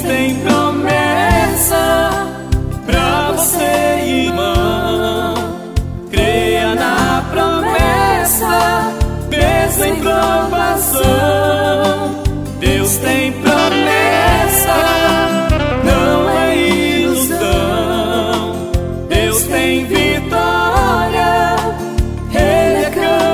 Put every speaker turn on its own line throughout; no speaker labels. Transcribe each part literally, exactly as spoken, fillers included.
tem promessa pra você, irmão. Creia na promessa, mesmo em provação. Deus tem promessa, não é ilusão. Deus tem vitória, Ele é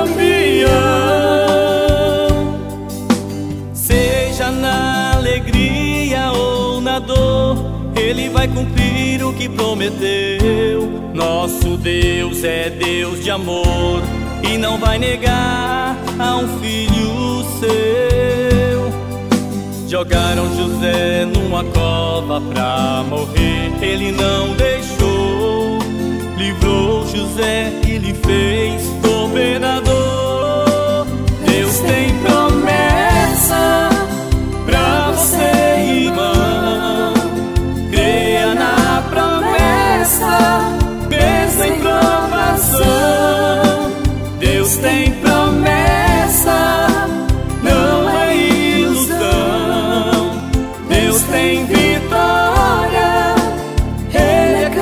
campeão. Seja na alegria ou na dor, Ele vai cumprir o que prometeu. Nosso Deus é Deus de amor e não vai negar a um filho seu. Jogaram José numa cova pra morrer, Ele não deixou. Livrou José e lhe fez governador. Deus tem promessa pra você, irmão. Creia na promessa, mesmo em provação. Deus tem promessa, não é ilusão. Deus tem vitória, Ele é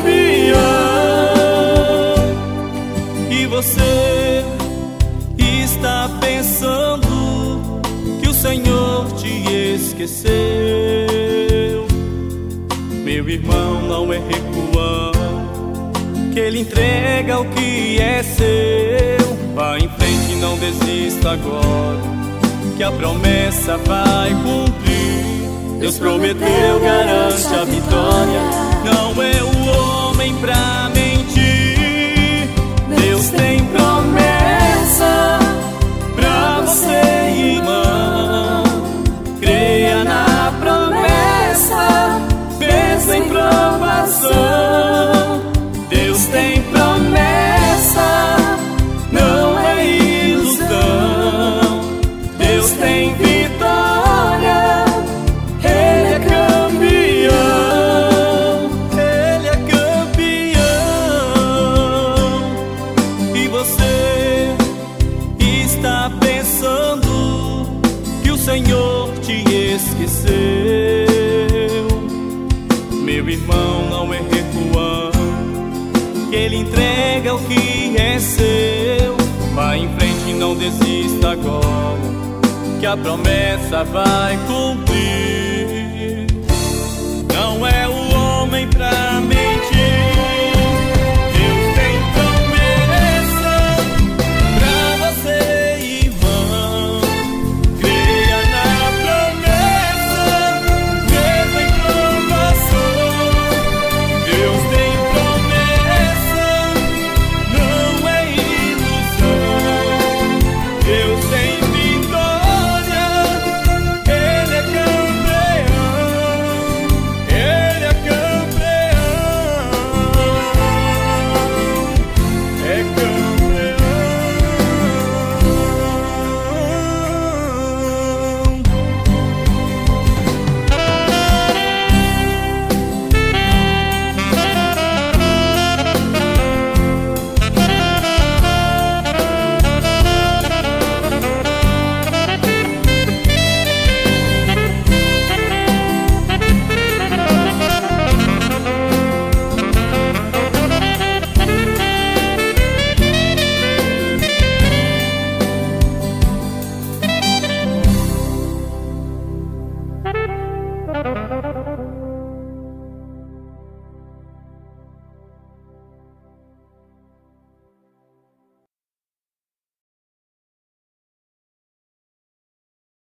campeão. E você está pensando que o Senhor te esqueceu? Meu irmão, não é recuando que Ele entrega o que é seu. Vá em frente, não desista agora, que a promessa vai cumprir. Deus prometeu, garante a vitória. Não é o homem pra mentir. Deus tem promessa pra você, irmão. Creia na promessa, mesmo em provação. Deus tem promessa, não é ilusão. Deus tem vitória, Ele é campeão. Ele é campeão. E você está pensando que o Senhor te esqueceu? Meu irmão, não é recuando que Ele entrega o que é seu. Vá em frente, não desista agora, que a promessa vai cumprir.